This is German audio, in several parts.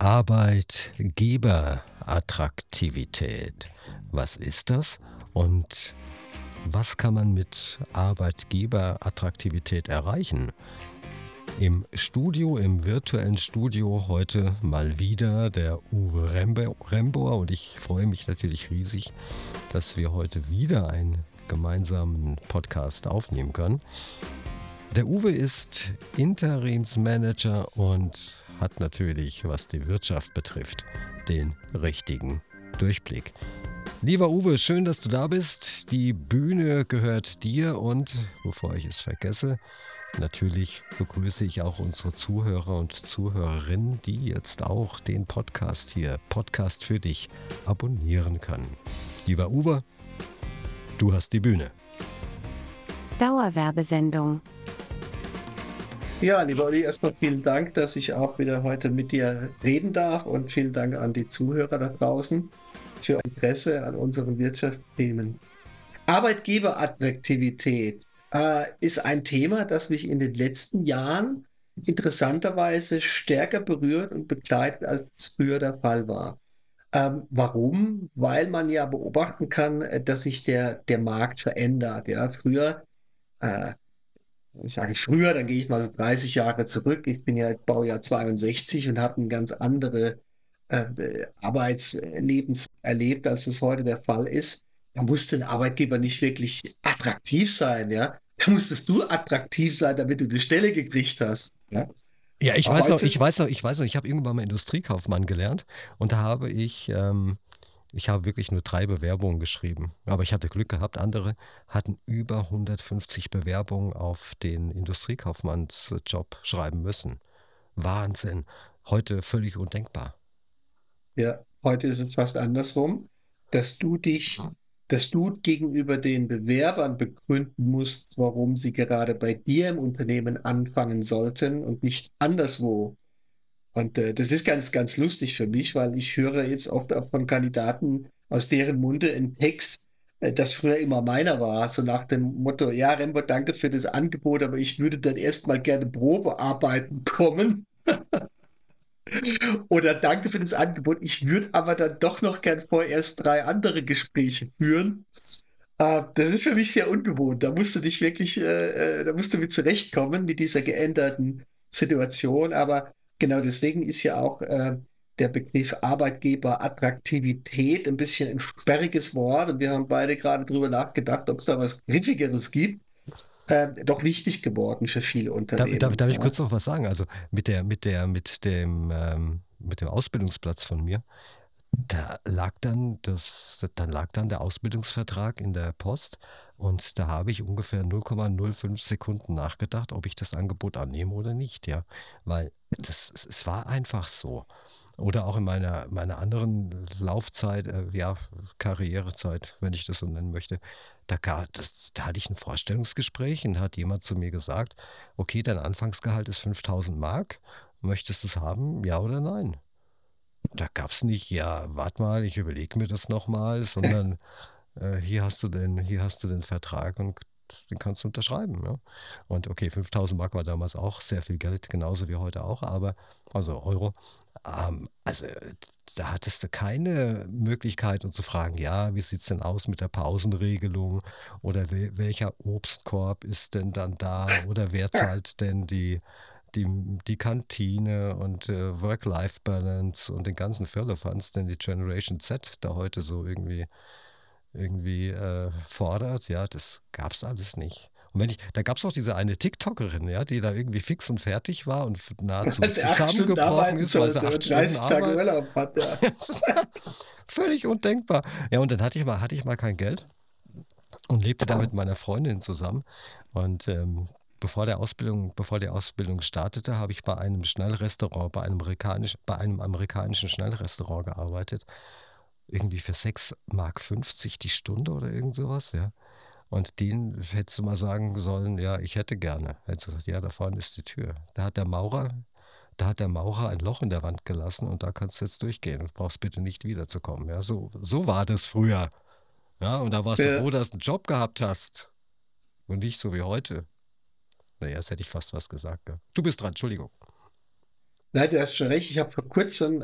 Arbeitgeberattraktivität. Was ist das und was kann man mit Arbeitgeberattraktivität erreichen? Im Studio, im virtuellen Studio heute mal wieder der Uwe Rembohr und ich freue mich natürlich riesig, dass wir heute wieder einen gemeinsamen Podcast aufnehmen können. Der Uwe ist Interimsmanager und hat natürlich, was die Wirtschaft betrifft, den richtigen Durchblick. Lieber Uwe, schön, dass du da bist. Die Bühne gehört dir und, bevor ich es vergesse, natürlich begrüße ich auch unsere Zuhörer und Zuhörerinnen, die jetzt auch den Podcast hier, Podcast für dich, abonnieren können. Lieber Uwe, du hast die Bühne. Dauerwerbesendung. Ja, lieber Olli, erstmal vielen Dank, dass ich auch wieder heute mit dir reden darf und vielen Dank an die Zuhörer da draußen für Interesse an unseren Wirtschaftsthemen. Arbeitgeberattraktivität ist ein Thema, das mich in den letzten Jahren interessanterweise stärker berührt und begleitet, als es früher der Fall war. Warum? Weil man ja beobachten kann, dass sich der Markt verändert. Ja, früher, dann gehe ich mal so 30 Jahre zurück. Ich bin ja Baujahr 62 und habe ein ganz andere Arbeitslebens erlebt, als es heute der Fall ist. Da musste ein Arbeitgeber nicht wirklich attraktiv sein, ja. Da musstest du attraktiv sein, damit du eine Stelle gekriegt hast. Ja, ja ich weiß noch, ich habe irgendwann mal Industriekaufmann gelernt und da habe ich habe wirklich nur 3 Bewerbungen geschrieben. Aber ich hatte Glück gehabt, andere hatten über 150 Bewerbungen auf den Industriekaufmannsjob schreiben müssen. Wahnsinn. Heute völlig undenkbar. Ja, heute ist es fast andersrum, dass du gegenüber den Bewerbern begründen musst, warum sie gerade bei dir im Unternehmen anfangen sollten und nicht anderswo. Und das ist ganz, ganz lustig für mich, weil ich höre jetzt oft auch von Kandidaten aus deren Munde einen Text, das früher immer meiner war, so nach dem Motto, ja, Rembo, danke für das Angebot, aber ich würde dann erstmal gerne Probe arbeiten kommen. Oder danke für das Angebot, ich würde aber dann doch noch gern vorerst 3 andere Gespräche führen. Das ist für mich sehr ungewohnt. Da musst du dich wirklich, da musst du mit zurechtkommen mit dieser geänderten Situation. Aber genau deswegen ist ja auch der Begriff Arbeitgeberattraktivität ein bisschen ein sperriges Wort. Und wir haben beide gerade drüber nachgedacht, ob es da was Griffigeres gibt. Doch wichtig geworden für viele Unternehmen. Darf ich kurz noch was sagen? Also mit dem Ausbildungsplatz von mir, da lag dann der Ausbildungsvertrag in der Post und da habe ich ungefähr 0,05 Sekunden nachgedacht, ob ich das Angebot annehme oder nicht, ja, weil es war einfach so. Oder auch in meiner anderen Laufzeit, Karrierezeit, wenn ich das so nennen möchte, da hatte ich ein Vorstellungsgespräch und hat jemand zu mir gesagt, okay, dein Anfangsgehalt ist 5.000 Mark, möchtest du es haben, ja oder nein? Da gab es nicht, ja, warte mal, ich überlege mir das nochmal, sondern hier hast du den Vertrag und den kannst du unterschreiben. Ja? Und okay, 5.000 Mark war damals auch sehr viel Geld, genauso wie heute auch, also Euro. Also da hattest du keine Möglichkeit, um zu fragen, ja, wie sieht es denn aus mit der Pausenregelung oder welcher Obstkorb ist denn dann da oder wer zahlt denn die Kantine und Work-Life-Balance und den ganzen Firlefanz, den die Generation Z da heute so irgendwie fordert, ja, das gab's alles nicht. Und da gab es auch diese eine TikTokerin, ja, die da irgendwie fix und fertig war und nahezu zusammengebrochen ist, weil sie 8 Stunden Urlaub hat. Ja. Völlig undenkbar. Ja, und dann hatte ich mal kein Geld und lebte da mit meiner Freundin zusammen. Und bevor die Ausbildung startete, habe ich bei einem Schnellrestaurant, bei einem amerikanischen Schnellrestaurant gearbeitet. Irgendwie für 6,50 Mark die Stunde oder irgend sowas, ja. Und den hättest du mal sagen sollen, ja, ich hätte gerne. Hättest du gesagt, ja, da vorne ist die Tür. Da hat der Maurer ein Loch in der Wand gelassen und da kannst du jetzt durchgehen und brauchst bitte nicht wiederzukommen. Ja, so war das früher. Ja, und da warst du froh, dass du einen Job gehabt hast. Und nicht so wie heute. Naja, das hätte ich fast was gesagt. Ja. Du bist dran, Entschuldigung. Nein, du hast schon recht. Ich habe vor kurzem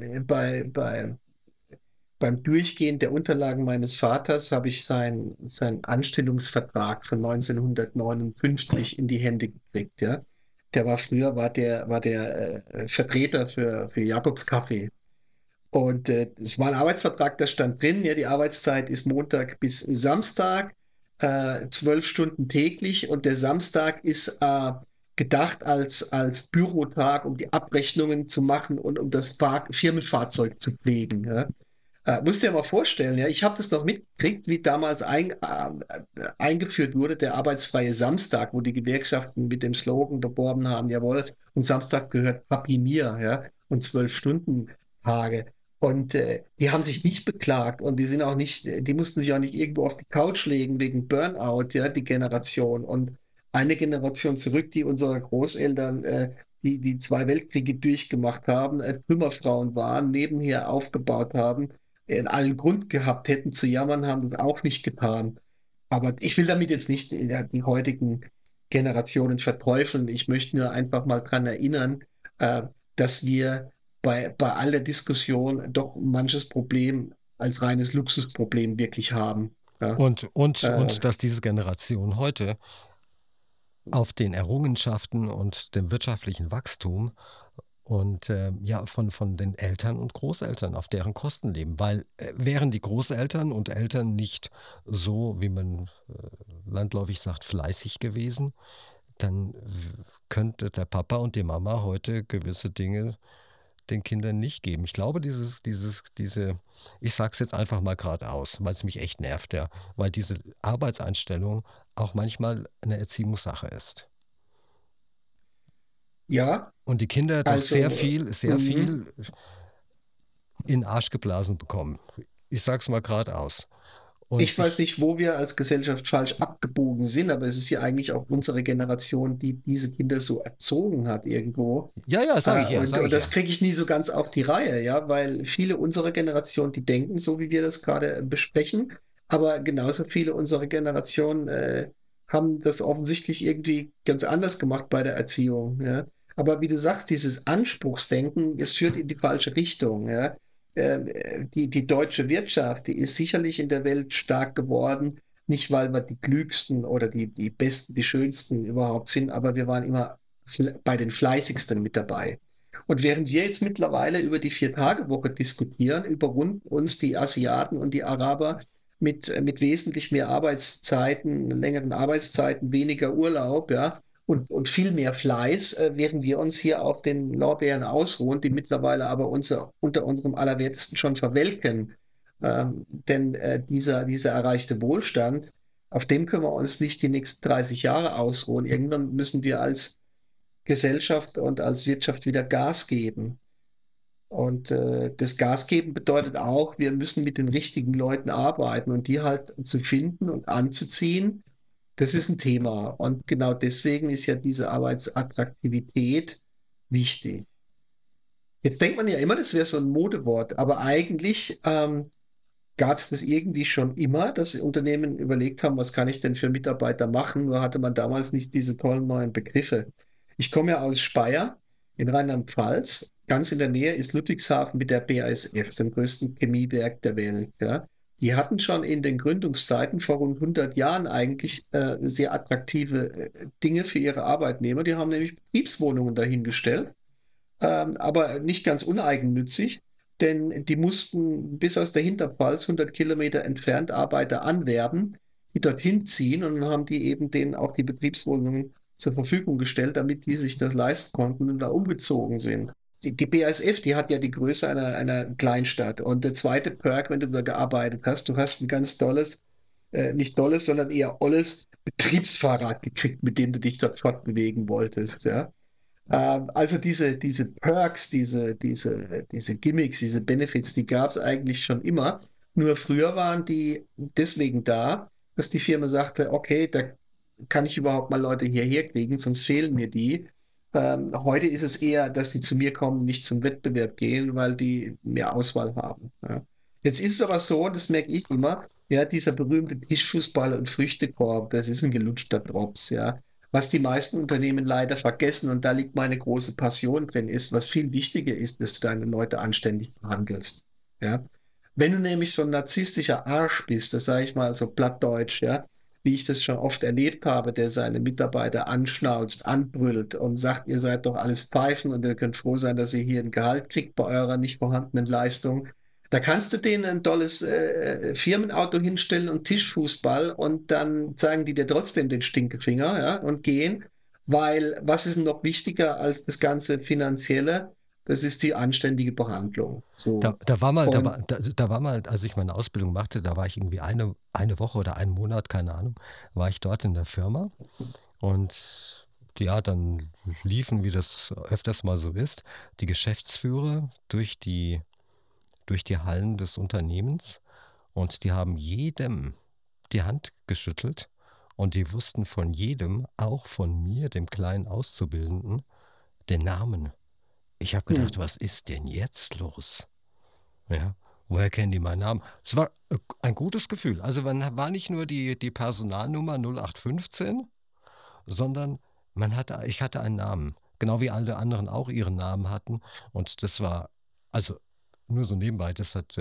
beim Durchgehen der Unterlagen meines Vaters habe ich seinen Anstellungsvertrag von 1959 in die Hände gekriegt, ja. Der war früher, war der Vertreter für Jakobs Kaffee. Und es war ein Arbeitsvertrag, da stand drin, ja, die Arbeitszeit ist Montag bis Samstag, 12 Stunden täglich und der Samstag ist gedacht als Bürotag, um die Abrechnungen zu machen und um das Firmenfahrzeug zu pflegen. Ja. Musst dir mal vorstellen, ja, ich habe das noch mitgekriegt, wie damals eingeführt wurde, der arbeitsfreie Samstag, wo die Gewerkschaften mit dem Slogan beworben haben, jawohl, und Samstag gehört Papi mir, ja, und 12-Stunden-Tage. Und die haben sich nicht beklagt und die sind auch nicht, die mussten sich auch nicht irgendwo auf die Couch legen wegen Burnout, ja, die Generation. Und eine Generation zurück, die unserer Großeltern, die zwei Weltkriege durchgemacht haben, Trümmerfrauen waren, nebenher aufgebaut haben, allen Grund gehabt hätten zu jammern, haben das auch nicht getan. Aber ich will damit jetzt nicht die heutigen Generationen verteufeln. Ich möchte nur einfach mal daran erinnern, äh, dass wir bei aller Diskussion doch manches Problem als reines Luxusproblem wirklich haben. Ja, äh, Und dass diese Generation heute auf den Errungenschaften und dem wirtschaftlichen Wachstum und ja, von den Eltern und Großeltern auf deren Kosten leben. Weil wären die Großeltern und Eltern nicht so, wie man landläufig sagt, fleißig gewesen, dann könnte der Papa und die Mama heute gewisse Dinge den Kindern nicht geben. Ich glaube, ich sage es jetzt einfach mal geradeaus, weil es mich echt nervt, ja, weil diese Arbeitseinstellung auch manchmal eine Erziehungssache ist. ja, Und die Kinder doch also sehr mhm. viel in den Arsch geblasen bekommen. Ich sag's mal geradeaus. Und Ich weiß sich, nicht, wo wir als Gesellschaft falsch abgebogen sind, aber es ist ja eigentlich auch unsere Generation, die diese Kinder so erzogen hat irgendwo. ja, ja, sage Und ich das ja. kriege ich nie so ganz auf die Reihe, ja, weil viele unserer Generation, die denken so, wie wir das gerade besprechen, aber genauso viele unserer Generation haben das offensichtlich irgendwie ganz anders gemacht bei der Erziehung, ja. Aber wie du sagst, dieses Anspruchsdenken, es führt in die falsche Richtung, ja. Die deutsche Wirtschaft, die ist sicherlich in der Welt stark geworden, nicht weil wir die klügsten oder die besten, die schönsten überhaupt sind, aber wir waren immer bei den fleißigsten mit dabei. Und während wir jetzt mittlerweile über die Vier-Tage-Woche diskutieren, überrunden uns die Asiaten und die Araber mit wesentlich mehr Arbeitszeiten, längeren Arbeitszeiten, weniger Urlaub, ja, und viel mehr Fleiß, während wir uns hier auf den Lorbeeren ausruhen, die mittlerweile aber unter unserem Allerwertesten schon verwelken. Denn dieser erreichte Wohlstand, auf dem können wir uns nicht die nächsten 30 Jahre ausruhen. Irgendwann müssen wir als Gesellschaft und als Wirtschaft wieder Gas geben. Und das Gas geben bedeutet auch, wir müssen mit den richtigen Leuten arbeiten und die halt zu finden und anzuziehen, das ist ein Thema. Und genau deswegen ist ja diese Arbeitsattraktivität wichtig. Jetzt denkt man ja immer, das wäre so ein Modewort, aber eigentlich gab es das irgendwie schon immer, dass Unternehmen überlegt haben, was kann ich denn für Mitarbeiter machen, nur hatte man damals nicht diese tollen neuen Begriffe. Ich komme ja aus Speyer in Rheinland-Pfalz. Ganz in der Nähe ist Ludwigshafen mit der BASF, dem größten Chemiewerk der Welt. Ja. Die hatten schon in den Gründungszeiten vor rund 100 Jahren eigentlich sehr attraktive Dinge für ihre Arbeitnehmer. Die haben nämlich Betriebswohnungen dahingestellt, aber nicht ganz uneigennützig, denn die mussten bis aus der Hinterpfalz 100 Kilometer entfernt Arbeiter anwerben, die dorthin ziehen und dann haben die eben denen auch die Betriebswohnungen zur Verfügung gestellt, damit die sich das leisten konnten und da umgezogen sind. Die BASF, die hat ja die Größe einer Kleinstadt. Und der zweite Perk, wenn du da gearbeitet hast, du hast ein ganz tolles, nicht tolles, sondern eher olles Betriebsfahrrad gekriegt, mit dem du dich dort fortbewegen wolltest. Ja? Also diese Perks, diese Gimmicks, diese Benefits, die gab es eigentlich schon immer. Nur früher waren die deswegen da, dass die Firma sagte, okay, da kann ich überhaupt mal Leute hierher kriegen, sonst fehlen mir die. Heute ist es eher, dass die zu mir kommen, nicht zum Wettbewerb gehen, weil die mehr Auswahl haben. Ja. Jetzt ist es aber so, das merke ich immer, ja, dieser berühmte Tischfußball und Früchtekorb, das ist ein gelutschter Drops, ja. Was die meisten Unternehmen leider vergessen, und da liegt meine große Passion drin, ist, was viel wichtiger ist, dass du deine Leute anständig behandelst. Ja? Wenn du nämlich so ein narzisstischer Arsch bist, das sage ich mal so plattdeutsch, ja, wie ich das schon oft erlebt habe, der seine Mitarbeiter anschnauzt, anbrüllt und sagt, ihr seid doch alles Pfeifen und ihr könnt froh sein, dass ihr hier ein Gehalt kriegt bei eurer nicht vorhandenen Leistung. Da kannst du denen ein tolles Firmenauto hinstellen und Tischfußball und dann zeigen die dir trotzdem den Stinkefinger, ja, und gehen, weil was ist noch wichtiger als das ganze Finanzielle? Das ist die anständige Behandlung. So. Und Da war mal, als ich meine Ausbildung machte, da war ich irgendwie eine Woche oder einen Monat, keine Ahnung, war ich dort in der Firma und ja, dann liefen, wie das öfters mal so ist, die Geschäftsführer durch die Hallen des Unternehmens und die haben jedem die Hand geschüttelt und die wussten von jedem, auch von mir, dem kleinen Auszubildenden, den Namen. Ich habe gedacht, hm, was ist denn jetzt los? Ja, woher kennen die meinen Namen? Es war ein gutes Gefühl. Also man war nicht nur die Personalnummer 0815, sondern ich hatte einen Namen. Genau wie alle anderen auch ihren Namen hatten. Und das war, also nur so nebenbei, das hat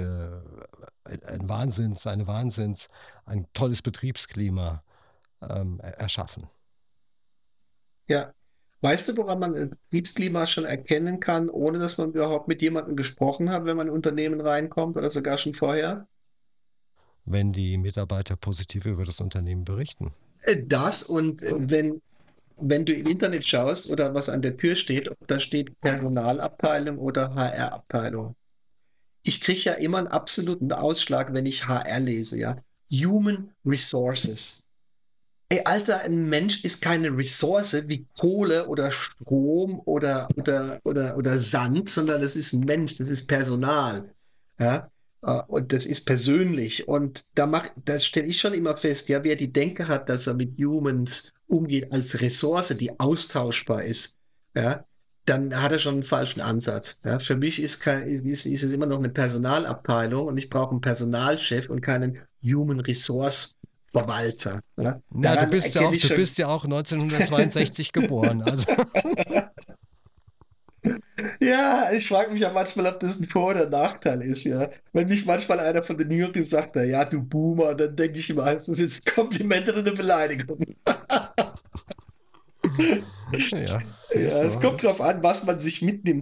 ein tolles Betriebsklima erschaffen. ja. Weißt du, woran man ein Betriebsklima schon erkennen kann, ohne dass man überhaupt mit jemandem gesprochen hat, wenn man in ein Unternehmen reinkommt oder sogar schon vorher? Wenn die Mitarbeiter positiv über das Unternehmen berichten. Das und wenn du im Internet schaust oder was an der Tür steht, ob da steht Personalabteilung oder HR-Abteilung. Ich kriege ja immer einen absoluten Ausschlag, wenn ich HR lese, ja. Human Resources. Ey, Alter, ein Mensch ist keine Ressource wie Kohle oder Strom oder Sand, sondern das ist ein Mensch, das ist Personal. Ja? Und das ist persönlich. Und da stelle ich schon immer fest, ja, wer die Denke hat, dass er mit Humans umgeht als Ressource, die austauschbar ist, ja, dann hat er schon einen falschen Ansatz. Ja? Für mich ist es immer noch eine Personalabteilung und ich brauche einen Personalchef und keinen Human Resource Verwalter. Ja? Na, Daran erkenne ich du schon. bist ja auch 1962 geboren. Also Ja, ich frage mich ja manchmal, ob das ein Vor- oder Nachteil ist, ja. Wenn mich manchmal einer von den Jüngeren sagt, na ja, du Boomer, dann denke ich immer, ist das jetzt ein Kompliment oder eine Beleidigung? ja, ist Ja, es so. kommt drauf an, was man sich mitnimmt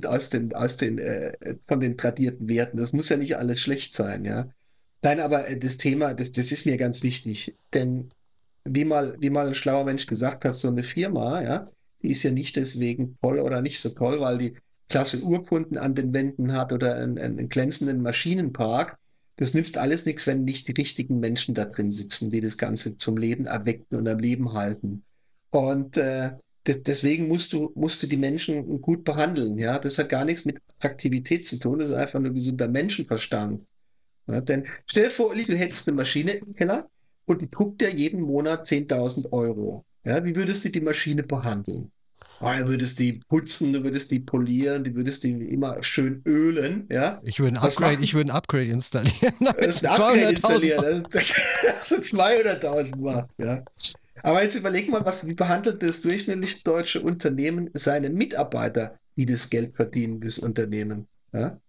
von den tradierten Werten. Das muss ja nicht alles schlecht sein, ja. Nein, aber das Thema, das ist mir ganz wichtig. Denn wie mal ein schlauer Mensch gesagt hat, so eine Firma, ja, die ist ja nicht deswegen toll oder nicht so toll, weil die klasse Urkunden an den Wänden hat oder einen glänzenden Maschinenpark. Das nützt alles nichts, wenn nicht die richtigen Menschen da drin sitzen, die das Ganze zum Leben erwecken und am Leben halten. Und deswegen musst du die Menschen gut behandeln. Ja, das hat gar nichts mit Attraktivität zu tun. Das ist einfach nur gesunder Menschenverstand. Ja, denn stell dir vor, Uli, du hättest eine Maschine im Keller und die druckt dir jeden Monat 10.000 Euro. Ja, wie würdest du die Maschine behandeln? Du würdest die putzen, du würdest die polieren, du würdest die immer schön ölen. Ja, was macht Ich würde ein Upgrade installieren, damit das? sie Ein Upgrade 200.000 installieren? Euro. Das sind 200.000 macht. Ja. Aber jetzt überleg mal, wie behandelt das durchschnittliche deutsche Unternehmen seine Mitarbeiter, die das Geld verdienen fürs Unternehmen? Ja?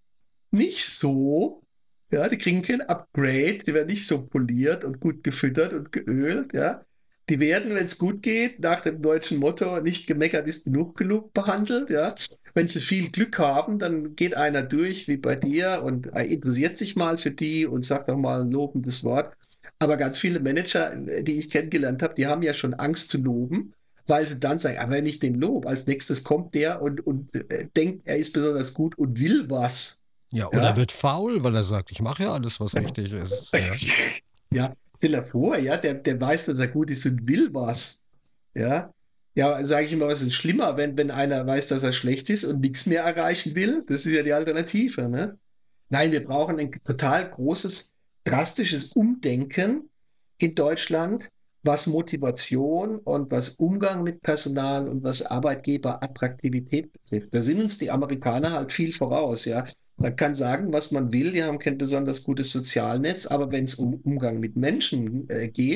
Nicht so. Ja, die kriegen kein Upgrade, die werden nicht so poliert und gut gefüttert und geölt, ja. Die werden, wenn es gut geht, nach dem deutschen Motto, nicht gemeckert ist genug behandelt, ja. Wenn sie viel Glück haben, dann geht einer durch wie bei dir und interessiert sich mal für die und sagt auch mal ein lobendes Wort. Aber ganz viele Manager, die ich kennengelernt habe, die haben ja schon Angst zu loben, weil sie dann sagen, aber wenn ich den lobe, als nächstes kommt der und denkt, er ist besonders gut und will was. Ja, oder Ja, wird faul, weil er sagt, ich mache ja alles, was richtig ist. Ja. ja, stell dir vor, ja, der weiß, dass er gut ist und will was. Ja, ja, sage ich immer, was ist schlimmer, wenn einer weiß, dass er schlecht ist und nichts mehr erreichen will? Das ist ja die Alternative, ne? Nein, wir brauchen ein total großes, drastisches Umdenken in Deutschland, was Motivation und was Umgang mit Personal und was Arbeitgeberattraktivität betrifft. Da sind uns die Amerikaner halt viel voraus, ja. Man kann sagen, was man will, die haben kein besonders gutes Sozialnetz, aber wenn es um Umgang mit Menschen geht,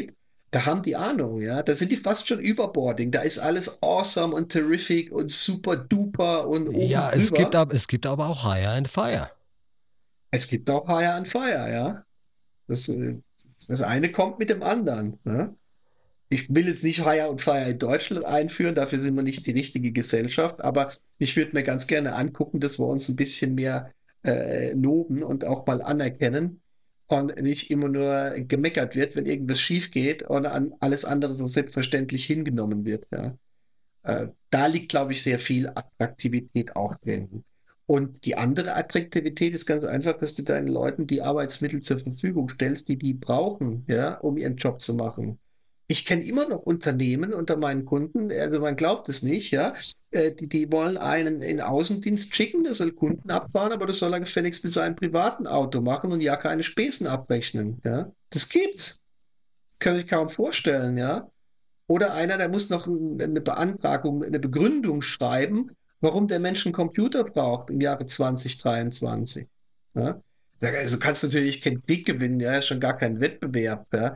Da haben die Ahnung, ja. Da sind die fast schon überboarding. Da ist alles awesome und terrific und super duper und oben Ja, es gibt, drüber. es gibt aber auch Hire and Fire. Es gibt auch Hire and Fire, ja. Das, das eine kommt mit dem anderen. Ne? Ich will jetzt nicht Hire und Fire in Deutschland einführen, dafür sind wir nicht die richtige Gesellschaft, aber ich würde mir ganz gerne angucken, dass wir uns ein bisschen mehr loben und auch mal anerkennen und nicht immer nur gemeckert wird, wenn irgendwas schief geht und an alles andere so selbstverständlich hingenommen wird. Ja. Da liegt, glaube ich, sehr viel Attraktivität auch drin. Und die andere Attraktivität ist ganz einfach, dass du deinen Leuten die Arbeitsmittel zur Verfügung stellst, die die brauchen, ja, um ihren Job zu machen. Ich kenne immer noch Unternehmen unter meinen Kunden, also man glaubt es nicht, ja, die wollen einen in Außendienst schicken, der soll Kunden abfahren, aber das soll er gefälligst mit seinem privaten Auto machen und ja keine Spesen abrechnen, ja. Das gibt's. Kann ich kaum vorstellen, ja. Oder einer, der muss noch eine Beantragung, eine Begründung schreiben, warum der Mensch einen Computer braucht im Jahre 2023. Ja? Also kannst du natürlich keinen Krieg gewinnen, ja, ist schon gar kein Wettbewerb. Ja?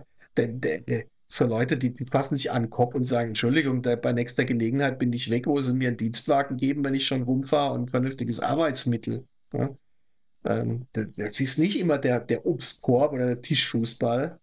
So Leute, die fassen sich an den Kopf und sagen, Entschuldigung, bei nächster Gelegenheit bin ich weg, wo sie mir einen Dienstwagen geben, wenn ich schon rumfahre und ein vernünftiges Arbeitsmittel. Ja? Das ist nicht immer der Obstkorb oder der Tischfußball.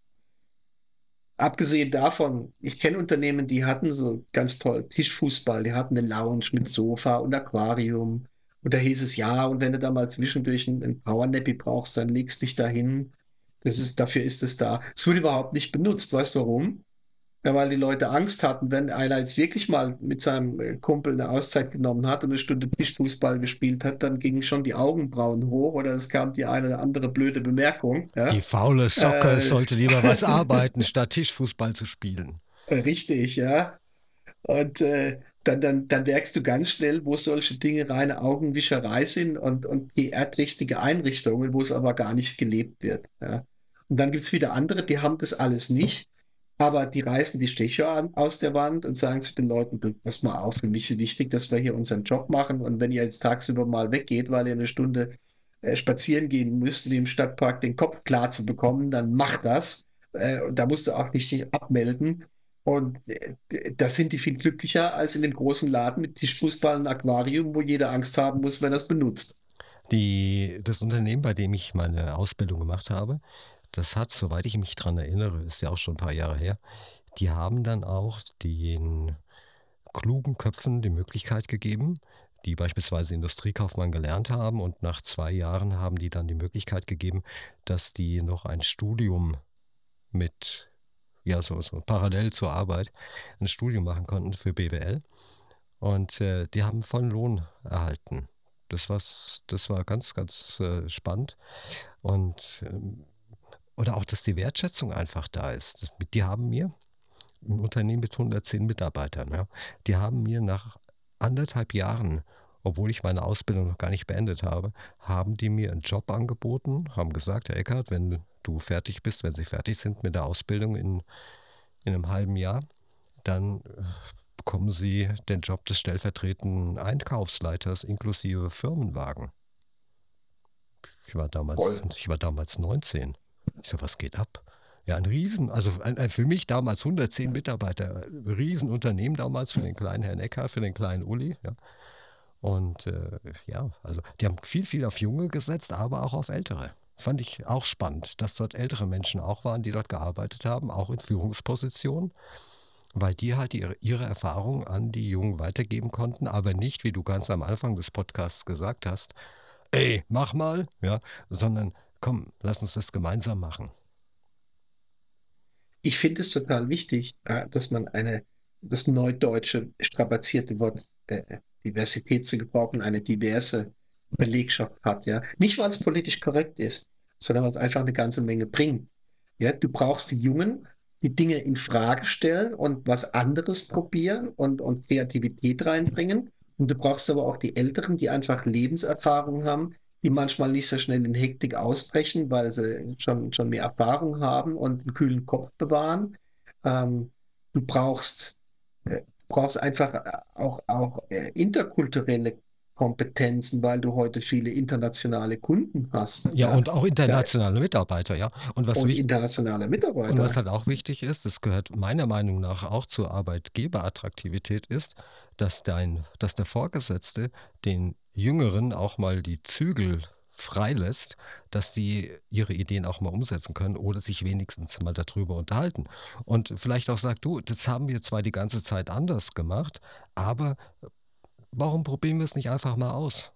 Abgesehen davon, ich kenne Unternehmen, die hatten so ganz toll Tischfußball, die hatten eine Lounge mit Sofa und Aquarium. Und da hieß es ja, und wenn du da mal zwischendurch einen Powernappy brauchst, dann legst dich da hin. Dafür ist es da. Es wurde überhaupt nicht benutzt. Weißt du warum? Ja, weil die Leute Angst hatten, wenn einer jetzt wirklich mal mit seinem Kumpel eine Auszeit genommen hat und eine Stunde Tischfußball gespielt hat, dann gingen schon die Augenbrauen hoch oder es kam die eine oder andere blöde Bemerkung. Die Ja? faule Socke Äh, sollte lieber was arbeiten, statt Tischfußball zu spielen. richtig, ja. Und dann merkst du ganz schnell, wo solche Dinge reine Augenwischerei sind und die erdrichtige Einrichtungen, wo es aber gar nicht gelebt wird. Ja. Und dann gibt es wieder andere, die haben das alles nicht, aber die reißen die Stecher aus der Wand und sagen zu den Leuten, du, pass mal auf, für mich ist wichtig, dass wir hier unseren Job machen und wenn ihr jetzt tagsüber mal weggeht, weil ihr eine Stunde spazieren gehen müsst, um im Stadtpark den Kopf klar zu bekommen, dann macht das. Und da musst du auch nicht dich abmelden. Und da sind die viel glücklicher als in dem großen Laden mit Tischfußball und Aquarium, wo jeder Angst haben muss, wenn er es benutzt. Das Unternehmen, bei dem ich meine Ausbildung gemacht habe, das hat, soweit ich mich dran erinnere, ist ja auch schon ein paar Jahre her, die haben dann auch den klugen Köpfen die Möglichkeit gegeben, die beispielsweise Industriekaufmann gelernt haben, und nach 2 Jahren haben die dann die Möglichkeit gegeben, dass die noch ein Studium mit, ja, so parallel zur Arbeit, ein Studium machen konnten für BWL, und die haben vollen Lohn erhalten. Das war ganz, ganz spannend. Und oder auch, dass die Wertschätzung einfach da ist. Die haben mir, ein Unternehmen mit 110 Mitarbeitern, ja, die haben mir nach 1,5 Jahren, obwohl ich meine Ausbildung noch gar nicht beendet habe, haben die mir einen Job angeboten, haben gesagt, Herr Eckert, wenn du fertig bist, wenn Sie fertig sind mit der Ausbildung in einem halben Jahr, dann bekommen Sie den Job des stellvertretenden Einkaufsleiters inklusive Firmenwagen. Voll. Ich war damals 19. Ich so, was geht ab? Ja, ein Riesen, also für mich damals 110 Mitarbeiter, Riesenunternehmen damals für den kleinen Herrn Eckhardt, für den kleinen Uli. Ja. Und ja, also die haben viel, viel auf Junge gesetzt, aber auch auf Ältere. Fand ich auch spannend, dass dort ältere Menschen auch waren, die dort gearbeitet haben, auch in Führungspositionen, weil die halt ihre Erfahrung an die Jungen weitergeben konnten, aber nicht, wie du ganz am Anfang des Podcasts gesagt hast, ey, mach mal, ja, sondern komm, lass uns das gemeinsam machen. Ich finde es total wichtig, dass man das neudeutsche strapazierte Wort Diversität zu gebrauchen, eine diverse Belegschaft hat, ja. Nicht, weil es politisch korrekt ist, sondern weil es einfach eine ganze Menge bringt. Ja, du brauchst die Jungen, die Dinge in Frage stellen und was anderes probieren und Kreativität reinbringen. Und du brauchst aber auch die Älteren, die einfach Lebenserfahrung haben, die manchmal nicht so schnell in Hektik ausbrechen, weil sie schon mehr Erfahrung haben und einen kühlen Kopf bewahren. Ähm, du brauchst, brauchst einfach auch interkulturelle Fachkompetenzen, weil du heute viele internationale Kunden hast, Ja, ja, und auch da, internationale Mitarbeiter, ja. und internationale Und was Mitarbeiter. halt auch wichtig ist, das gehört meiner Meinung nach auch zur Arbeitgeberattraktivität ist, dass der Vorgesetzte den Jüngeren auch mal die Zügel freilässt, dass die ihre Ideen auch mal umsetzen können oder sich wenigstens mal darüber unterhalten. Und vielleicht auch sagt, du, das haben wir zwar die ganze Zeit anders gemacht, aber warum probieren wir es nicht einfach mal aus?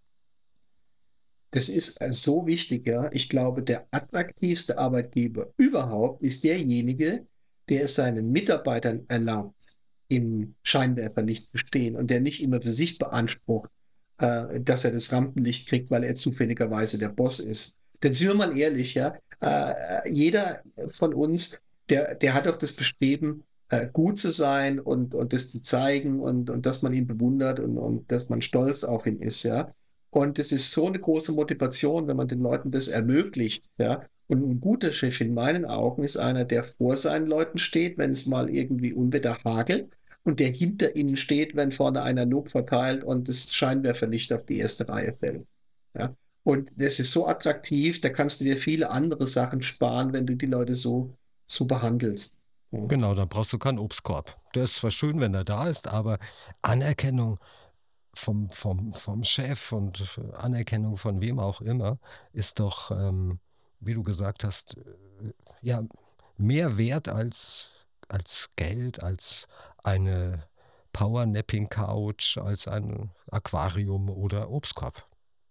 Das ist so wichtig, ja. Ich glaube, der attraktivste Arbeitgeber überhaupt ist derjenige, der es seinen Mitarbeitern erlaubt, im Scheinwerferlicht zu stehen und der nicht immer für sich beansprucht, dass er das Rampenlicht kriegt, weil er zufälligerweise der Boss ist. Denn sind wir mal ehrlich, ja, jeder von uns, der hat doch das Bestreben, gut zu sein und das zu zeigen und dass man ihn bewundert und dass man stolz auf ihn ist, ja. Und es ist so eine große Motivation, wenn man den Leuten das ermöglicht, ja. Und ein guter Chef in meinen Augen ist einer, der vor seinen Leuten steht, wenn es mal irgendwie Unwetter hagelt und der hinter ihnen steht, wenn vorne einer Lob verteilt und das Scheinwerferlicht auf die erste Reihe fällt. Ja? Und das ist so attraktiv, da kannst du dir viele andere Sachen sparen, wenn du die Leute so behandelst. Ja. Genau, dann brauchst du keinen Obstkorb. Der ist zwar schön, wenn er da ist, aber Anerkennung vom Chef und Anerkennung von wem auch immer ist doch, wie du gesagt hast, ja, mehr wert als Geld, als eine Powernapping-Couch, als ein Aquarium oder Obstkorb.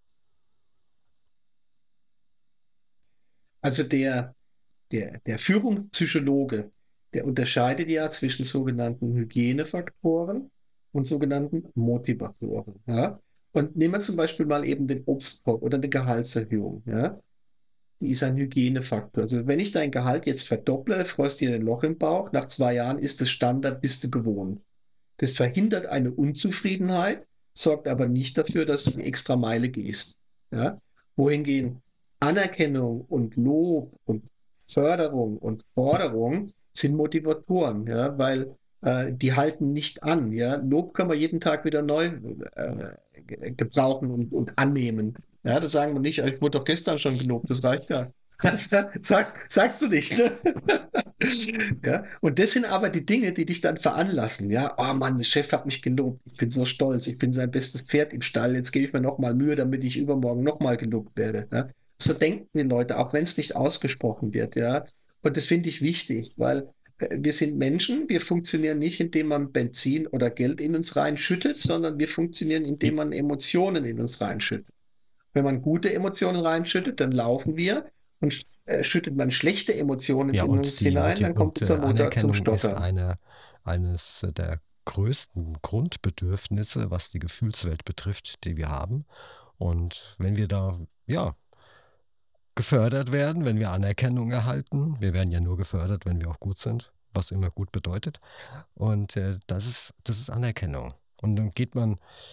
Also der Führungspsychologe, der unterscheidet ja zwischen sogenannten Hygienefaktoren und sogenannten Motivatoren. Ja? Und nehmen wir zum Beispiel mal eben den Obstkorb oder eine Gehaltserhöhung. Ja? Die ist ein Hygienefaktor. Also wenn ich dein Gehalt jetzt verdopple, freust dir ein Loch im Bauch, nach 2 Jahren ist es Standard, bist du gewohnt. Das verhindert eine Unzufriedenheit, sorgt aber nicht dafür, dass du die extra Meile gehst. Ja? Wohingegen Anerkennung und Lob und Förderung und Forderung sind Motivatoren, ja? Weil die halten nicht an. Ja? Lob kann man jeden Tag wieder neu gebrauchen und annehmen. Ja, das sagen wir nicht, ich wurde doch gestern schon gelobt, das reicht ja. Sagst du nicht, ne? Ja, und das sind aber die Dinge, die dich dann veranlassen. Ja, oh Mann, der Chef hat mich gelobt. Ich bin so stolz. Ich bin sein bestes Pferd im Stall. Jetzt gebe ich mir nochmal Mühe, damit ich übermorgen nochmal gelobt werde. Ja. So denken die Leute, auch wenn es nicht ausgesprochen wird. Ja, und das finde ich wichtig, weil wir sind Menschen. Wir funktionieren nicht, indem man Benzin oder Geld in uns reinschüttet, sondern wir funktionieren, indem man Emotionen in uns reinschüttet. Wenn man gute Emotionen reinschüttet, dann laufen wir. Und schüttet man schlechte Emotionen Ja, in und uns hinein, dann kommt unser Motor zum Anerkennung ist Stottern. eines der größten Grundbedürfnisse, was die Gefühlswelt betrifft, die wir haben. Und wenn wir da, ja, gefördert werden, wenn wir Anerkennung erhalten, wir werden ja nur gefördert, wenn wir auch gut sind, was immer gut bedeutet. Und das ist Anerkennung. Und dann geht man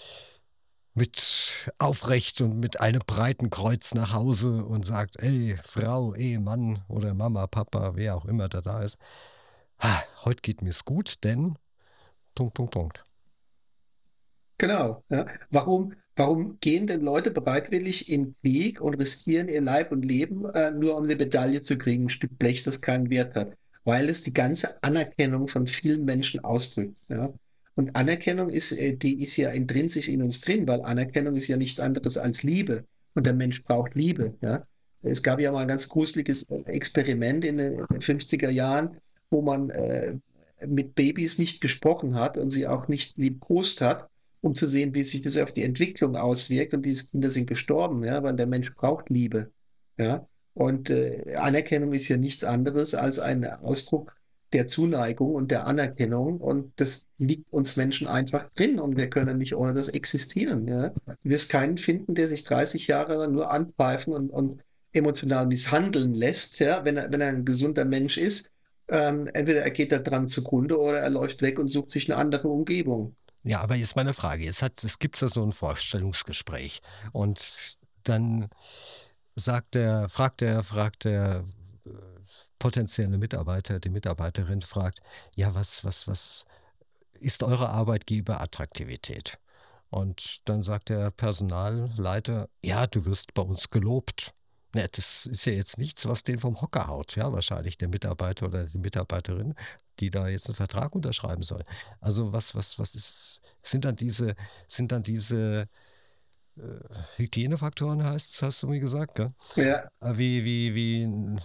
mit aufrecht und mit einem breiten Kreuz nach Hause und sagt, ey, Frau, Mann oder Mama, Papa, wer auch immer da ist, heute geht mir's gut, denn Punkt, Punkt, Punkt. Genau. Ja. Warum gehen denn Leute bereitwillig in den Krieg und riskieren ihr Leib und Leben, nur um eine Medaille zu kriegen, ein Stück Blech, das keinen Wert hat? Weil es die ganze Anerkennung von vielen Menschen ausdrückt. Ja. Und Anerkennung die ist ja intrinsisch in uns drin, weil Anerkennung ist ja nichts anderes als Liebe. Und der Mensch braucht Liebe. Ja. Es gab ja mal ein ganz gruseliges Experiment in den 50er Jahren, wo man mit Babys nicht gesprochen hat und sie auch nicht liebkost hat, um zu sehen, wie sich das auf die Entwicklung auswirkt. Und diese Kinder sind gestorben, ja, weil der Mensch braucht Liebe. Ja. Und Anerkennung ist ja nichts anderes als ein Ausdruck der Zuneigung und der Anerkennung. Und das liegt uns Menschen einfach drin und wir können nicht ohne das existieren. Ja. Du wirst keinen finden, der sich 30 Jahre nur anpfeifen und emotional misshandeln lässt, ja, wenn er ein gesunder Mensch ist. Entweder er geht da dran zugrunde oder er läuft weg und sucht sich eine andere Umgebung. Ja, aber jetzt meine Frage. Es gibt ja so ein Vorstellungsgespräch und dann fragt der äh, potenzielle Mitarbeiter, die Mitarbeiterin fragt, ja, was ist eure Arbeitgeberattraktivität? Und dann sagt der Personalleiter, ja, du wirst bei uns gelobt. Ne, das ist ja jetzt nichts, was den vom Hocker haut, ja, wahrscheinlich der Mitarbeiter oder die Mitarbeiterin, die da jetzt einen Vertrag unterschreiben soll. Also was ist, sind dann diese Hygienefaktoren heißt, hast du mir gesagt, gell? Ja, Wie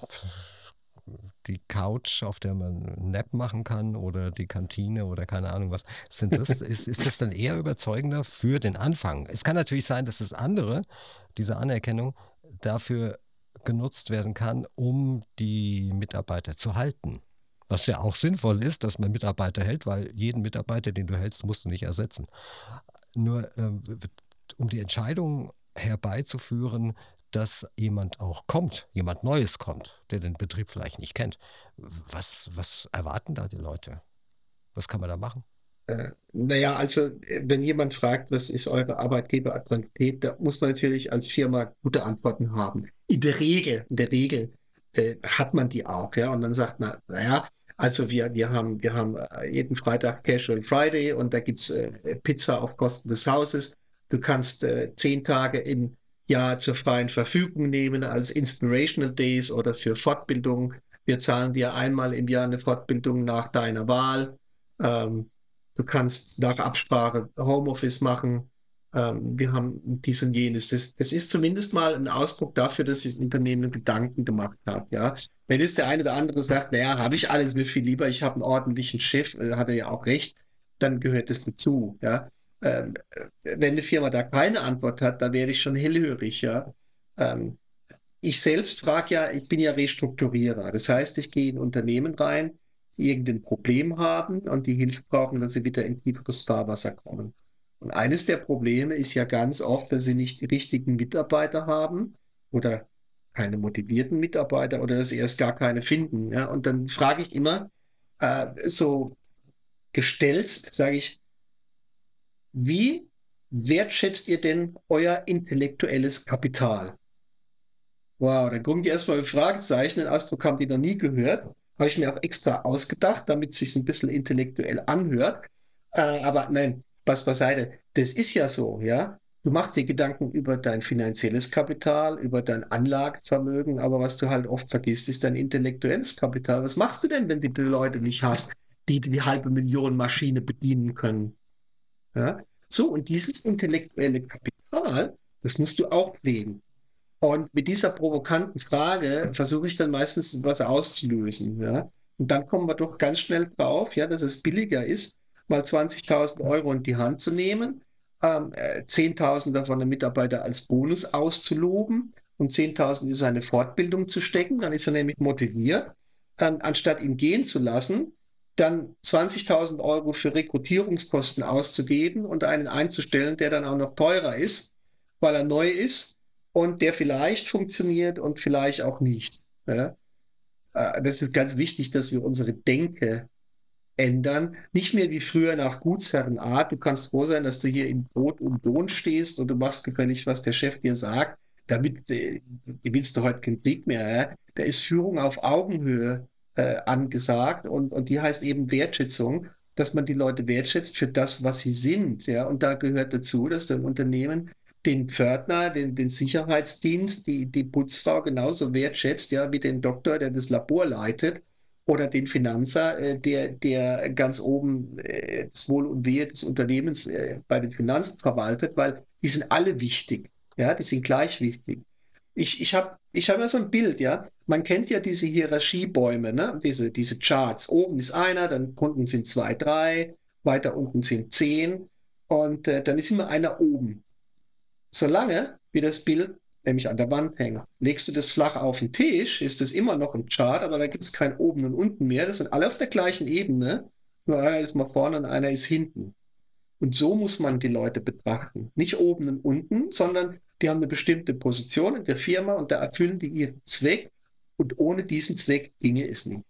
die Couch, auf der man einen Nap machen kann oder die Kantine oder keine Ahnung was. Ist das dann eher überzeugender für den Anfang? Es kann natürlich sein, dass das andere, diese Anerkennung, dafür genutzt werden kann, um die Mitarbeiter zu halten. Was ja auch sinnvoll ist, dass man Mitarbeiter hält, weil jeden Mitarbeiter, den du hältst, musst du nicht ersetzen. Nur um die Entscheidung herbeizuführen, dass jemand auch kommt, jemand Neues kommt, der den Betrieb vielleicht nicht kennt. Was erwarten da die Leute? Was kann man da machen? naja, also wenn jemand fragt, was ist eure Arbeitgeberattraktivität, da muss man natürlich als Firma gute Antworten haben. In der Regel hat man die auch, ja. Und dann sagt man, naja, also wir haben jeden Freitag Casual Friday und da gibt's Pizza auf Kosten des Hauses. Du kannst 10 Tage im Jahr zur freien Verfügung nehmen als Inspirational Days oder für Fortbildung. Wir zahlen dir einmal im Jahr eine Fortbildung nach deiner Wahl. Ähm, Du kannst nach Absprache Homeoffice machen. Wir haben dies und jenes. Das ist zumindest mal ein Ausdruck dafür, dass sich das Unternehmen Gedanken gemacht hat. Ja, wenn jetzt der eine oder andere sagt, naja, habe ich alles mir viel lieber, ich habe einen ordentlichen Chef, hat er ja auch recht, dann gehört das dazu. Ja, wenn eine Firma da keine Antwort hat, dann werde ich schon hellhörig. Ja, ähm, ich selbst frage ja, ich bin ja Restrukturierer. Das heißt, ich gehe in Unternehmen rein, die irgendein Problem haben und die Hilfe brauchen, dass sie wieder in tieferes Fahrwasser kommen. Und eines der Probleme ist ja ganz oft, dass sie nicht die richtigen Mitarbeiter haben oder keine motivierten Mitarbeiter oder dass sie erst gar keine finden. Ja? Und dann frage ich immer, so gestelzt, sage ich, wie wertschätzt ihr denn euer intellektuelles Kapital? Wow, dann kommen die erstmal mit Fragezeichen. Den Ausdruck haben die noch nie gehört. Habe ich mir auch extra ausgedacht, damit es sich ein bisschen intellektuell anhört. Aber nein, Spaß beiseite. Das ist ja so, ja. Du machst dir Gedanken über dein finanzielles Kapital, über dein Anlagevermögen, aber was du halt oft vergisst, ist dein intellektuelles Kapital. Was machst du denn, wenn du die Leute nicht hast, die halbe Million Maschine bedienen können? Ja? So, und dieses intellektuelle Kapital, das musst du auch pflegen. Und mit dieser provokanten Frage versuche ich dann meistens was auszulösen. Ja? Und dann kommen wir doch ganz schnell drauf, ja, dass es billiger ist, mal 20.000 Euro in die Hand zu nehmen, 10.000 davon den Mitarbeiter als Bonus auszuloben und 10.000 in seine Fortbildung zu stecken. Dann ist er nämlich motiviert, anstatt ihn gehen zu lassen, dann 20.000 Euro für Rekrutierungskosten auszugeben und einen einzustellen, der dann auch noch teurer ist, weil er neu ist und der vielleicht funktioniert und vielleicht auch nicht. Ja? Das ist ganz wichtig, dass wir unsere Denke ändern. Nicht mehr wie früher nach Gutsherrenart. Du kannst froh sein, dass du hier in Brot und Lohn stehst und du machst gefällig, was der Chef dir sagt. Damit gewinnst du heute keinen Krieg mehr. Ja? Da ist Führung auf Augenhöhe angesagt und die heißt eben Wertschätzung, dass man die Leute wertschätzt für das, was sie sind. Ja? Und da gehört dazu, dass du im Unternehmen den Pförtner, den Sicherheitsdienst, die Putzfrau genauso wertschätzt, ja, wie den Doktor, der das Labor leitet, oder den Finanzer, der ganz oben das Wohl und Wehe des Unternehmens bei den Finanzen verwaltet, weil die sind alle wichtig, ja, die sind gleich wichtig. Ich hab ja so ein Bild, ja. Man kennt ja diese Hierarchiebäume, ne? Diese Charts. Oben ist einer, dann unten sind zwei, drei, weiter unten sind 10 und dann ist immer einer oben. Solange wie das Bild nämlich an der Wand hängt. Legst du das flach auf den Tisch, ist es immer noch ein Chart, aber da gibt es kein oben und unten mehr. Das sind alle auf der gleichen Ebene. Nur einer ist mal vorne und einer ist hinten. Und so muss man die Leute betrachten. Nicht oben und unten, sondern die haben eine bestimmte Position in der Firma und da erfüllen die ihren Zweck. Und ohne diesen Zweck ginge es nicht.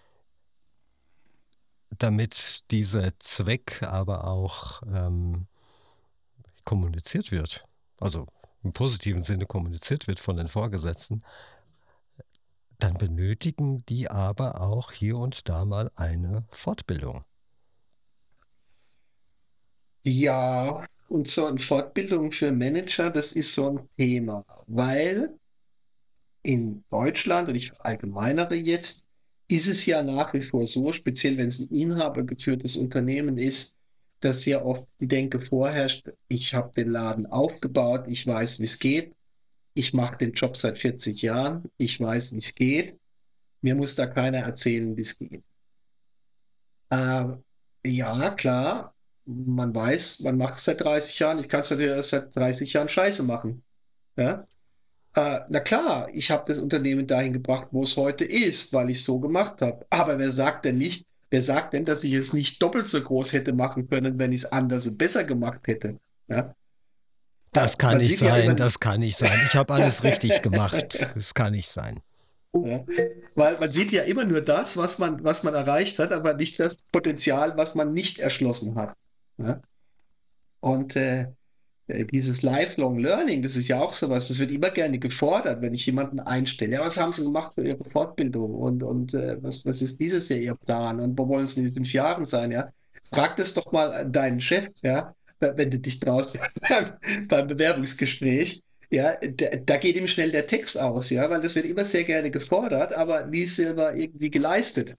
Damit dieser Zweck aber auch kommuniziert wird, also im positiven Sinne kommuniziert wird von den Vorgesetzten, dann benötigen die aber auch hier und da mal eine Fortbildung. Ja, und so eine Fortbildung für Manager, das ist so ein Thema, weil in Deutschland, und ich verallgemeinere jetzt, ist es ja nach wie vor so, speziell wenn es ein inhabergeführtes Unternehmen ist, dass sehr oft die Denke vorherrscht, ich habe den Laden aufgebaut, ich weiß, wie es geht, ich mache den Job seit 40 Jahren, ich weiß, wie es geht, mir muss da keiner erzählen, wie es geht. Äh, ja, klar, man weiß, man macht es seit 30 Jahren, ich kann es natürlich erst seit 30 Jahren Scheiße machen. Ja? Na klar, ich habe das Unternehmen dahin gebracht, wo es heute ist, weil ich es so gemacht habe. Aber wer sagt denn, dass ich es nicht doppelt so groß hätte machen können, wenn ich es anders und besser gemacht hätte? Ja? Das kann Man nicht sieht ja immer, sein, das kann nicht sein. Ich habe alles richtig gemacht. Das kann nicht sein. ja, weil man sieht ja immer nur das, was man erreicht hat, aber nicht das Potenzial, was man nicht erschlossen hat. Ja? Und dieses Lifelong Learning, das ist ja auch sowas, das wird immer gerne gefordert, wenn ich jemanden einstelle. Ja, was haben Sie gemacht für Ihre Fortbildung? Und was ist dieses Jahr Ihr Plan? Und wo wollen Sie in 5 Jahren sein? Ja? Frag das doch mal deinen Chef, ja, wenn du dich traust beim Bewerbungsgespräch. Ja, da geht ihm schnell der Text aus, ja, weil das wird immer sehr gerne gefordert, aber nie selber irgendwie geleistet.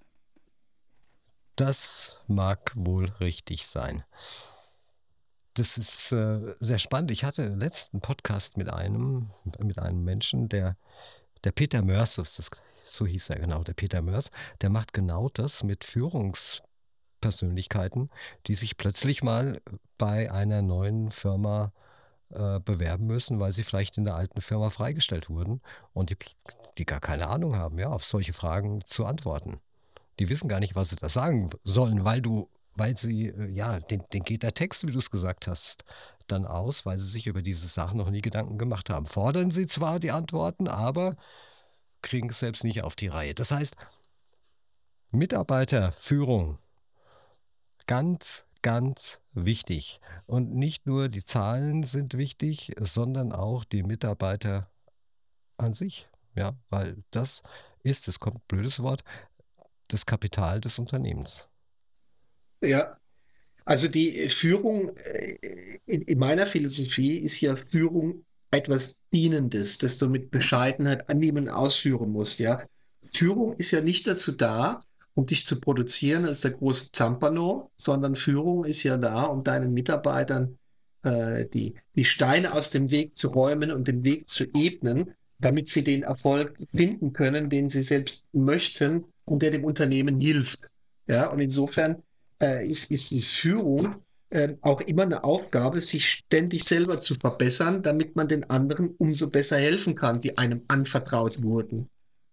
Das mag wohl richtig sein. Das ist sehr spannend. Ich hatte den letzten Podcast mit einem Menschen, der Peter Moers, so hieß er genau, der Peter Moers, der macht genau das mit Führungspersönlichkeiten, die sich plötzlich mal bei einer neuen Firma bewerben müssen, weil sie vielleicht in der alten Firma freigestellt wurden und die gar keine Ahnung haben, ja, auf solche Fragen zu antworten. Die wissen gar nicht, was sie da sagen sollen, weil sie, ja, den geht der Text, wie du es gesagt hast, dann aus, weil sie sich über diese Sachen noch nie Gedanken gemacht haben. Fordern sie zwar die Antworten, aber kriegen es selbst nicht auf die Reihe. Das heißt, Mitarbeiterführung, ganz, ganz wichtig. Und nicht nur die Zahlen sind wichtig, sondern auch die Mitarbeiter an sich. Ja, weil es kommt ein blödes Wort, das Kapital des Unternehmens. Ja, also die Führung in meiner Philosophie ist ja Führung etwas Dienendes, das du mit Bescheidenheit annehmen und ausführen musst, ja. Führung ist ja nicht dazu da, um dich zu produzieren als der große Zampano, sondern Führung ist ja da, um deinen Mitarbeitern die Steine aus dem Weg zu räumen und den Weg zu ebnen, damit sie den Erfolg finden können, den sie selbst möchten und der dem Unternehmen hilft. Ja, und insofern ist Führung auch immer eine Aufgabe, sich ständig selber zu verbessern, damit man den anderen umso besser helfen kann, die einem anvertraut wurden.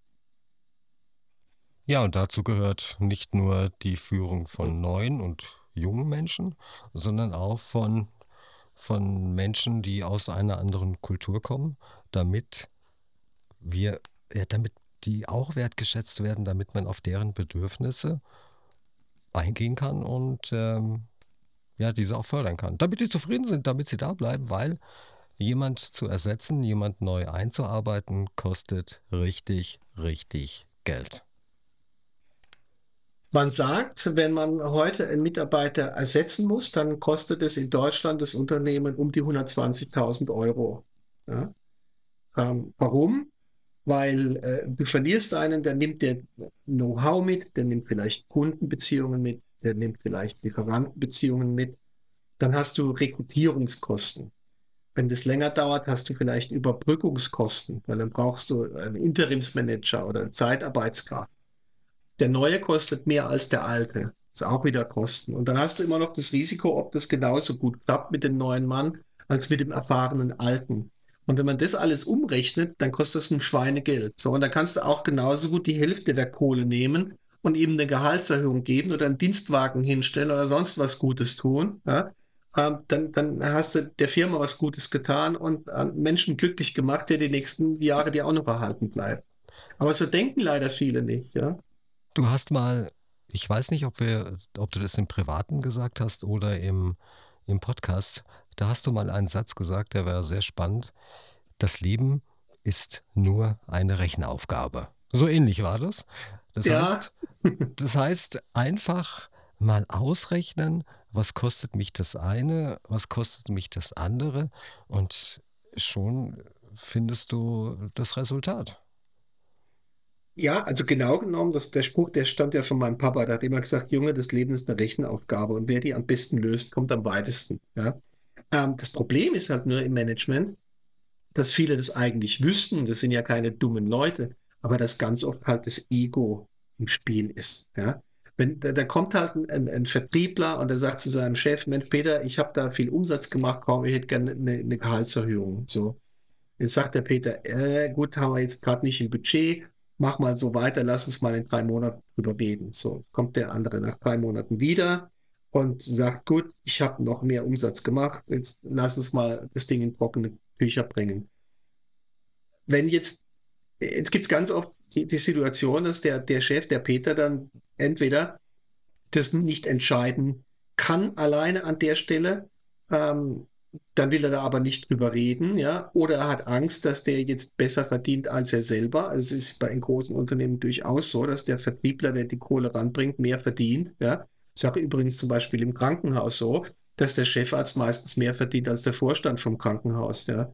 Ja, und dazu gehört nicht nur die Führung von neuen und jungen Menschen, sondern auch von Menschen, die aus einer anderen Kultur kommen, damit damit die auch wertgeschätzt werden, damit man auf deren Bedürfnisse eingehen kann und ja, diese auch fördern kann. Damit die zufrieden sind, damit sie da bleiben, weil jemand zu ersetzen, jemand neu einzuarbeiten, kostet richtig, richtig Geld. Man sagt, wenn man heute einen Mitarbeiter ersetzen muss, dann kostet es in Deutschland das Unternehmen um die 120.000 Euro. Ja? Warum? Weil du verlierst einen, der nimmt dir Know-how mit, der nimmt vielleicht Kundenbeziehungen mit, der nimmt vielleicht Lieferantenbeziehungen mit. Dann hast du Rekrutierungskosten. Wenn das länger dauert, hast du vielleicht Überbrückungskosten, weil dann brauchst du einen Interimsmanager oder eine Zeitarbeitskraft. Der neue kostet mehr als der alte. Das ist auch wieder Kosten. Und dann hast du immer noch das Risiko, ob das genauso gut klappt mit dem neuen Mann als mit dem erfahrenen Alten. Und wenn man das alles umrechnet, dann kostet das ein Schweinegeld. So, und dann kannst du auch genauso gut die Hälfte der Kohle nehmen und ihm eine Gehaltserhöhung geben oder einen Dienstwagen hinstellen oder sonst was Gutes tun. Ja? Dann hast du der Firma was Gutes getan und Menschen glücklich gemacht, der die nächsten Jahre dir auch noch erhalten bleibt. Aber so denken leider viele nicht, ja. Du hast mal, ich weiß nicht, ob du das im Privaten gesagt hast oder im Podcast, da hast du mal einen Satz gesagt, der war sehr spannend. Das Leben ist nur eine Rechenaufgabe. So ähnlich war das. Das Ja, heißt, das heißt einfach mal ausrechnen, was kostet mich das eine, was kostet mich das andere und schon findest du das Resultat. Ja, also genau genommen, der Spruch, der stammt ja von meinem Papa, der hat immer gesagt, Junge, das Leben ist eine Rechenaufgabe und wer die am besten löst, kommt am weitesten. Ja? Das Problem ist halt nur im Management, dass viele das eigentlich wüssten, das sind ja keine dummen Leute, aber dass ganz oft halt das Ego im Spiel ist. Ja? Da kommt halt ein Vertriebler und der sagt zu seinem Chef, Mensch, Peter, ich habe da viel Umsatz gemacht, komm, ich hätte gerne eine Gehaltserhöhung. So. Jetzt sagt der Peter, gut, haben wir jetzt gerade nicht im Budget, mach mal so weiter, lass uns mal in 3 Monaten drüber reden. So kommt der andere nach 3 Monaten wieder und sagt, gut, ich habe noch mehr Umsatz gemacht, jetzt lass uns mal das Ding in trockene Tücher bringen. Wenn jetzt gibt es ganz oft die Situation, dass der Chef, der Peter, dann entweder das nicht entscheiden kann alleine an der Stelle, ähm, dann will er da aber nicht drüber reden, ja, oder er hat Angst, dass der jetzt besser verdient als er selber. Also es ist bei den großen Unternehmen durchaus so, dass der Vertriebler, der die Kohle ranbringt, mehr verdient, ja. Ich sage übrigens zum Beispiel im Krankenhaus so, dass der Chefarzt meistens mehr verdient als der Vorstand vom Krankenhaus, ja.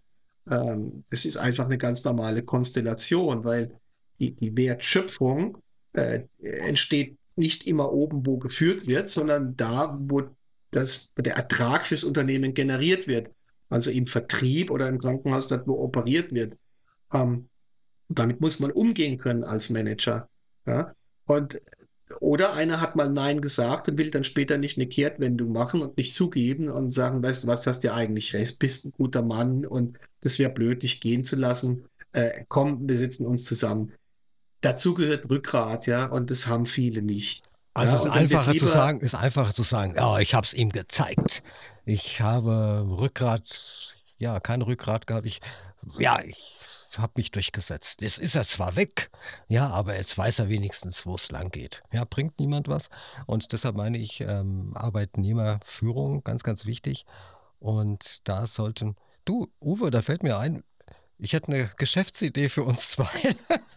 Es ist einfach eine ganz normale Konstellation, weil die Wertschöpfung entsteht nicht immer oben, wo geführt wird, sondern da, wo der Ertrag fürs Unternehmen generiert wird. Also im Vertrieb oder im Krankenhaus, dort, wo operiert wird. Ähm, damit muss man umgehen können als Manager. Ja? Und, oder einer hat mal Nein gesagt und will dann später nicht eine Kehrtwendung machen und nicht zugeben und sagen, weißt du was, hast ja eigentlich recht, bist ein guter Mann und das wäre blöd, dich gehen zu lassen. Komm, wir setzen uns zusammen. Dazu gehört Rückgrat, ja, und das haben viele nicht. Also Ja, es und dann wird lieber, ist einfacher zu sagen, ja, ich habe es ihm gezeigt. Ich habe Rückgrat, ja, kein Rückgrat gehabt. Ich habe mich durchgesetzt. Jetzt ist er zwar weg, ja, aber jetzt weiß er wenigstens, wo es lang geht. Ja, bringt niemand was. Und deshalb meine ich, Arbeitnehmerführung, ganz, ganz wichtig. Und da sollten, du, Uwe, da fällt mir ein, ich hätte eine Geschäftsidee für uns zwei.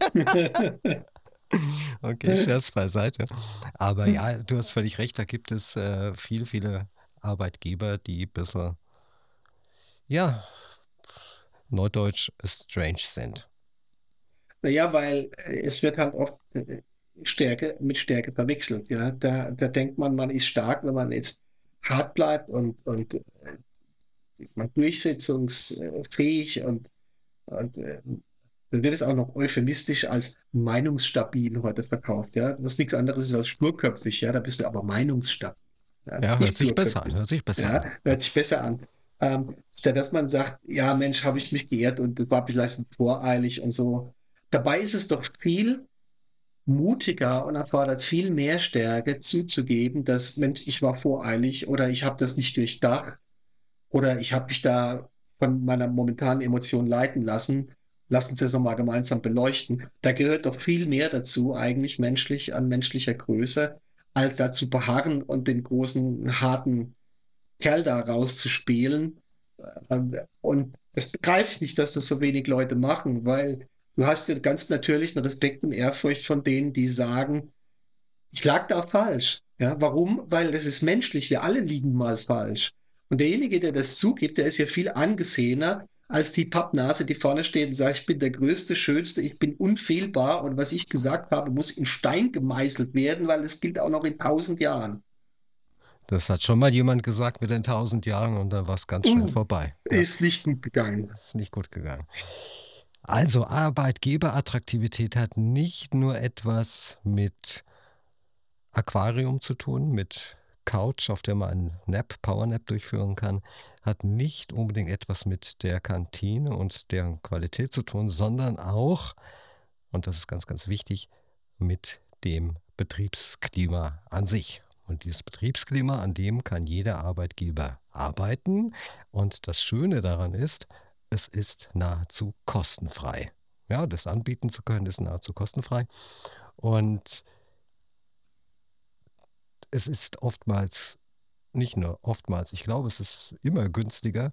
Okay, Scherz beiseite. Aber ja, du hast völlig recht, da gibt es viele Arbeitgeber, die ein bisschen, ja, neudeutsch strange sind. naja, weil es wird halt oft Stärke mit Stärke verwechselt. Ja, da denkt man, man ist stark, wenn man jetzt hart bleibt und ist man durchsetzungsfähig und dann wird es auch noch euphemistisch als meinungsstabil heute verkauft. Ja, was nichts anderes ist als sturköpfig. Ja, da bist du aber meinungsstabil. Ja, das Ja, ist nicht sturköpfig. hört sich besser Ja, an. Ja. hört sich besser an. Statt dass man sagt, ja, Mensch, habe ich mich geehrt und das war vielleicht voreilig und so. Dabei ist es doch viel mutiger und erfordert viel mehr Stärke zuzugeben, dass, Mensch, ich war voreilig oder ich habe das nicht durchdacht oder ich habe mich da von meiner momentanen Emotion leiten lassen. Lass uns das nochmal gemeinsam beleuchten. Da gehört doch viel mehr dazu, eigentlich menschlich, an menschlicher Größe, als dazu beharren und den großen, harten Kerl da rauszuspielen. Und das begreife ich nicht, dass das so wenig Leute machen, weil du hast ja ganz natürlichen Respekt und Ehrfurcht von denen, die sagen, ich lag da falsch. Ja, warum? Weil das ist menschlich. Wir alle liegen mal falsch. Und derjenige, der das zugibt, der ist ja viel angesehener als die Pappnase, die vorne steht und sagt, ich bin der Größte, Schönste, ich bin unfehlbar und was ich gesagt habe, muss in Stein gemeißelt werden, weil es gilt auch noch in 1000 Jahren. Das hat schon mal jemand gesagt mit den 1000 Jahren und dann war es ganz schnell vorbei. Ja, Ist nicht gut gegangen. ist nicht gut gegangen. Also Arbeitgeberattraktivität hat nicht nur etwas mit Aquarium zu tun, mit Couch, auf der man einen Powernap durchführen kann, hat nicht unbedingt etwas mit der Kantine und deren Qualität zu tun, sondern auch, und das ist ganz, ganz wichtig, mit dem Betriebsklima an sich. Und dieses Betriebsklima, an dem kann jeder Arbeitgeber arbeiten. Und das Schöne daran ist, es ist nahezu kostenfrei. Ja, das anbieten zu können, ist nahezu kostenfrei. Und es ist oftmals, nicht nur oftmals, ich glaube, es ist immer günstiger,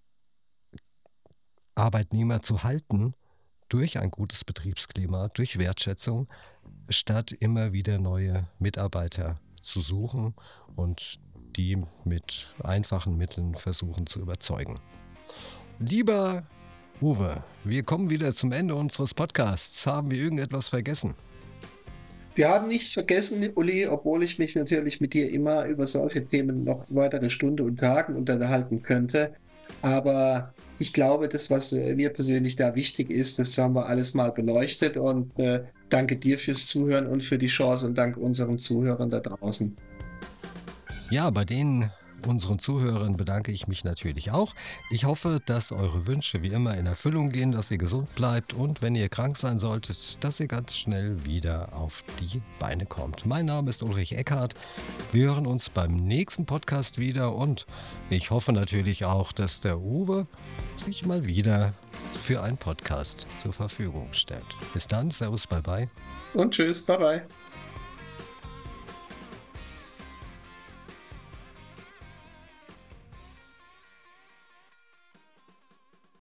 Arbeitnehmer zu halten durch ein gutes Betriebsklima, durch Wertschätzung, statt immer wieder neue Mitarbeiter zu suchen. Und die mit einfachen Mitteln versuchen zu überzeugen. Lieber Uwe, wir kommen wieder zum Ende unseres Podcasts. Haben wir irgendetwas vergessen? Wir haben nichts vergessen, Uli, obwohl ich mich natürlich mit dir immer über solche Themen noch weitere Stunden und Tagen unterhalten könnte. Aber ich glaube, das, was mir persönlich da wichtig ist, das haben wir alles mal beleuchtet. Und danke dir fürs Zuhören und für die Chance und dank unseren Zuhörern da draußen. Ja, bei unseren Zuhörern bedanke ich mich natürlich auch. Ich hoffe, dass eure Wünsche wie immer in Erfüllung gehen, dass ihr gesund bleibt und wenn ihr krank sein solltet, dass ihr ganz schnell wieder auf die Beine kommt. Mein Name ist Ulrich Eckhardt. Wir hören uns beim nächsten Podcast wieder und ich hoffe natürlich auch, dass der Uwe sich mal wieder für einen Podcast zur Verfügung stellt. Bis dann, Servus, bye bye. Und tschüss, bye bye.